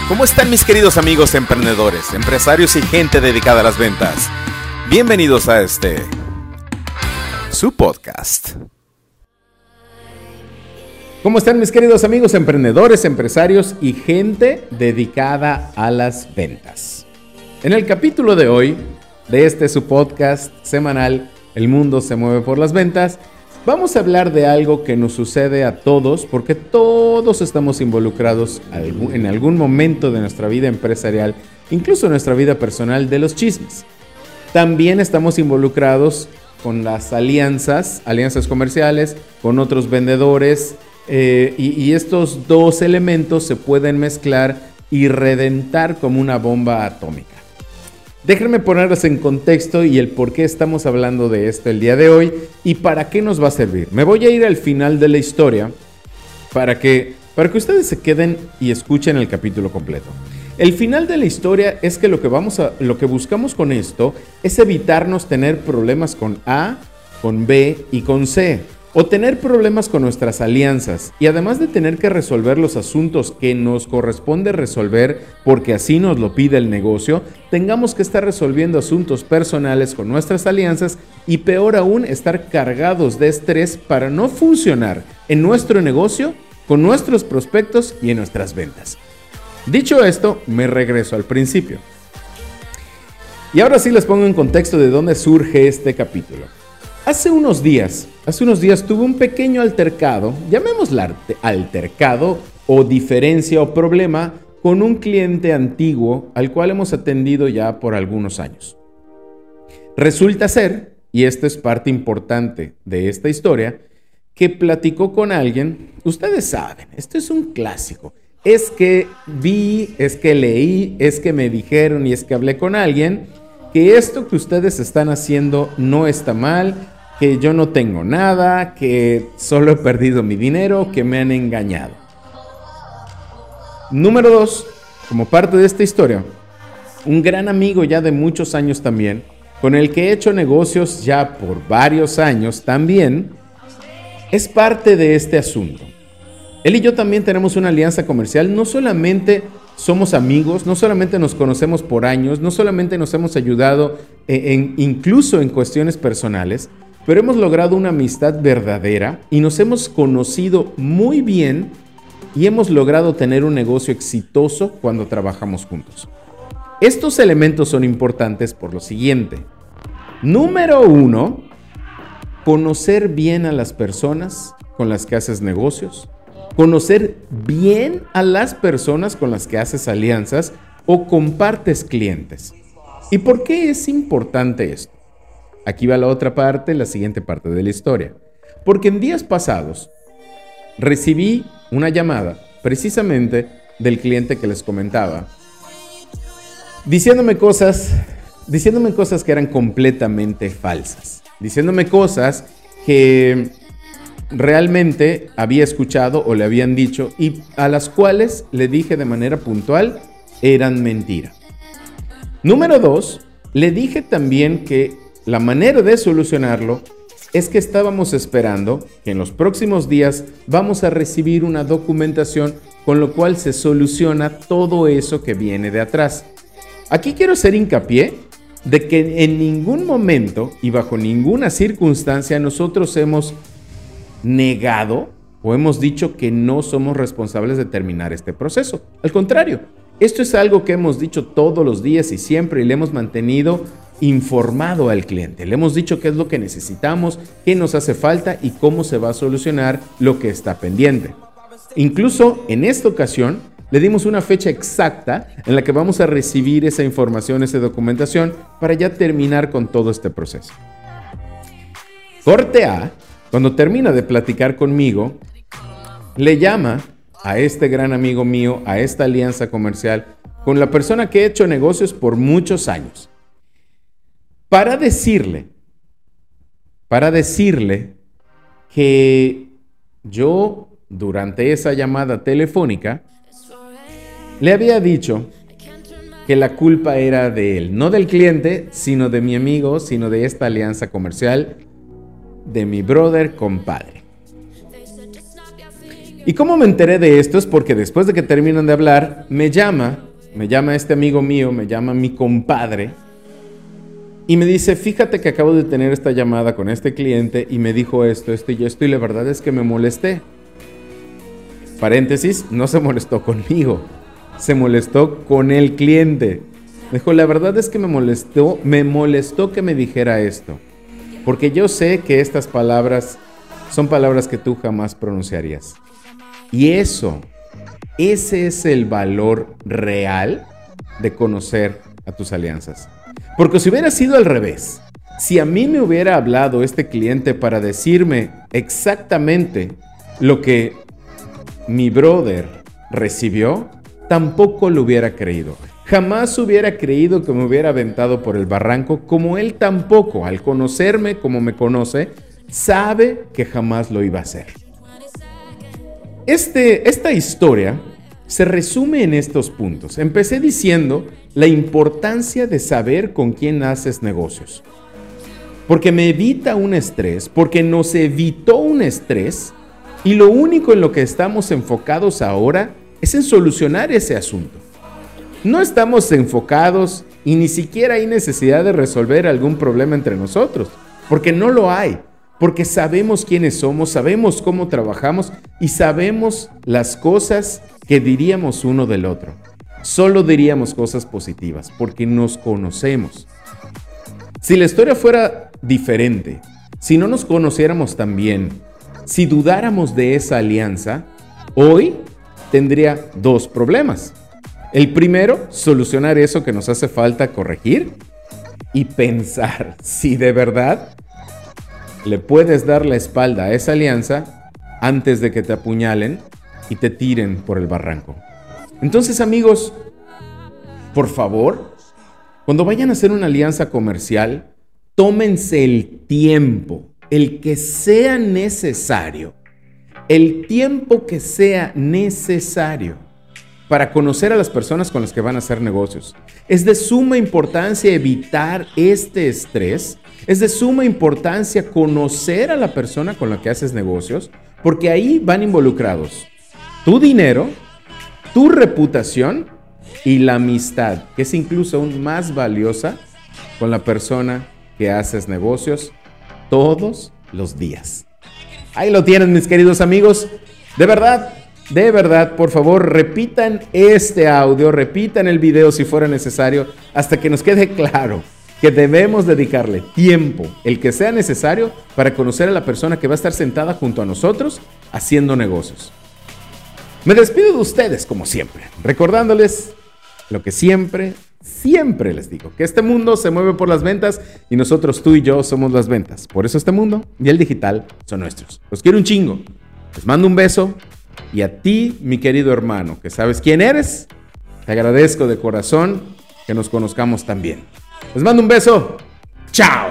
¿Cómo están mis queridos amigos emprendedores, empresarios y gente dedicada a las ventas? Bienvenidos a su podcast. ¿Cómo están mis queridos amigos emprendedores, empresarios y gente dedicada a las ventas? En el capítulo de hoy de su podcast semanal, El mundo se mueve por las ventas, vamos a hablar de algo que nos sucede a todos, porque todos estamos involucrados en algún momento de nuestra vida empresarial, incluso en nuestra vida personal, de los chismes. También estamos involucrados con las alianzas comerciales, con otros vendedores, y estos dos elementos se pueden mezclar y reventar como una bomba atómica. Déjenme ponerles en contexto y el por qué estamos hablando de esto el día de hoy y para qué nos va a servir. Me voy a ir al final de la historia para que ustedes se queden y escuchen el capítulo completo. El final de la historia es que lo que buscamos con esto es evitarnos tener problemas con A, con B y con C, o tener problemas con nuestras alianzas, y además de tener que resolver los asuntos que nos corresponde resolver porque así nos lo pide el negocio, tengamos que estar resolviendo asuntos personales con nuestras alianzas y peor aún, estar cargados de estrés para no funcionar en nuestro negocio, con nuestros prospectos y en nuestras ventas. Dicho esto, me regreso al principio. Y ahora sí les pongo en contexto de dónde surge este capítulo. Hace unos días tuve un pequeño altercado, llamémoslo altercado o diferencia o problema, con un cliente antiguo al cual hemos atendido ya por algunos años. Resulta ser, y esta es parte importante de esta historia, que platicó con alguien, ustedes saben, esto es un clásico, es que vi, es que leí, es que me dijeron y es que hablé con alguien, que esto que ustedes están haciendo no está mal, que yo no tengo nada, que solo he perdido mi dinero, que me han engañado. Número 2, como parte de esta historia, un gran amigo ya de muchos años también, con el que he hecho negocios ya por varios años también, es parte de este asunto. Él y yo también tenemos una alianza comercial, no solamente somos amigos, no solamente nos conocemos por años, no solamente nos hemos ayudado incluso en cuestiones personales, pero hemos logrado una amistad verdadera y nos hemos conocido muy bien y hemos logrado tener un negocio exitoso cuando trabajamos juntos. Estos elementos son importantes por lo siguiente. Número 1, conocer bien a las personas con las que haces negocios, conocer bien a las personas con las que haces alianzas o compartes clientes. ¿Y por qué es importante esto? Aquí va la otra parte, la siguiente parte de la historia. Porque en días pasados recibí una llamada precisamente del cliente que les comentaba, diciéndome cosas que eran completamente falsas, diciéndome cosas que realmente había escuchado o le habían dicho y a las cuales le dije de manera puntual eran mentira. Número 2, le dije también que la manera de solucionarlo es que estábamos esperando que en los próximos días vamos a recibir una documentación con lo cual se soluciona todo eso que viene de atrás. Aquí quiero hacer hincapié de que en ningún momento y bajo ninguna circunstancia nosotros hemos negado o hemos dicho que no somos responsables de terminar este proceso. Al contrario, esto es algo que hemos dicho todos los días y siempre y le hemos mantenido informado al cliente. Le hemos dicho qué es lo que necesitamos, qué nos hace falta y cómo se va a solucionar lo que está pendiente. Incluso en esta ocasión le dimos una fecha exacta en la que vamos a recibir esa información, esa documentación para ya terminar con todo este proceso. Corte A, cuando termina de platicar conmigo, le llama a este gran amigo mío, a esta alianza comercial, con la persona que he hecho negocios por muchos años, para decirle que yo, durante esa llamada telefónica, le había dicho que la culpa era de él, no del cliente, sino de mi amigo, sino de esta alianza comercial, de mi brother compadre. ¿Y cómo me enteré de esto? Es porque después de que terminan de hablar, me llama este amigo mío, me llama mi compadre y me dice, fíjate que acabo de tener esta llamada con este cliente y me dijo esto y esto, y la verdad es que me molesté. Paréntesis, no se molestó conmigo, se molestó con el cliente. Me dijo, la verdad es que me molestó que me dijera esto, porque yo sé que estas palabras son palabras que tú jamás pronunciarías. Y ese es el valor real de conocer a tus alianzas. Porque si hubiera sido al revés, si a mí me hubiera hablado este cliente para decirme exactamente lo que mi brother recibió, tampoco lo hubiera creído. Jamás hubiera creído que me hubiera aventado por el barranco, como él tampoco, al conocerme como me conoce, sabe que jamás lo iba a hacer. Esta historia se resume en estos puntos. Empecé diciendo la importancia de saber con quién haces negocios. Porque me evita un estrés, porque nos evitó un estrés, y lo único en lo que estamos enfocados ahora es en solucionar ese asunto. No estamos enfocados y ni siquiera hay necesidad de resolver algún problema entre nosotros, porque no lo hay. Porque sabemos quiénes somos, sabemos cómo trabajamos y sabemos las cosas que diríamos uno del otro. Solo diríamos cosas positivas porque nos conocemos. Si la historia fuera diferente, si no nos conociéramos tan bien, si dudáramos de esa alianza, hoy tendría dos problemas. El primero, solucionar eso que nos hace falta corregir y pensar si de verdad le puedes dar la espalda a esa alianza antes de que te apuñalen y te tiren por el barranco. Entonces, amigos, por favor, cuando vayan a hacer una alianza comercial, tómense el tiempo, el que sea necesario, el tiempo que sea necesario para conocer a las personas con las que van a hacer negocios. Es de suma importancia evitar este estrés. Es de suma importancia conocer a la persona con la que haces negocios, porque ahí van involucrados tu dinero, tu reputación y la amistad, que es incluso aún más valiosa con la persona que haces negocios todos los días. Ahí lo tienen, mis queridos amigos. De verdad, por favor, repitan este audio, repitan el video si fuera necesario, hasta que nos quede claro que debemos dedicarle tiempo, el que sea necesario, para conocer a la persona que va a estar sentada junto a nosotros haciendo negocios. Me despido de ustedes como siempre, recordándoles lo que siempre les digo, que este mundo se mueve por las ventas y nosotros, tú y yo, somos las ventas. Por eso este mundo y el digital son nuestros. Los quiero un chingo. Les mando un beso y a ti, mi querido hermano, que sabes quién eres, te agradezco de corazón que nos conozcamos tan bien. Les mando un beso. ¡Chao!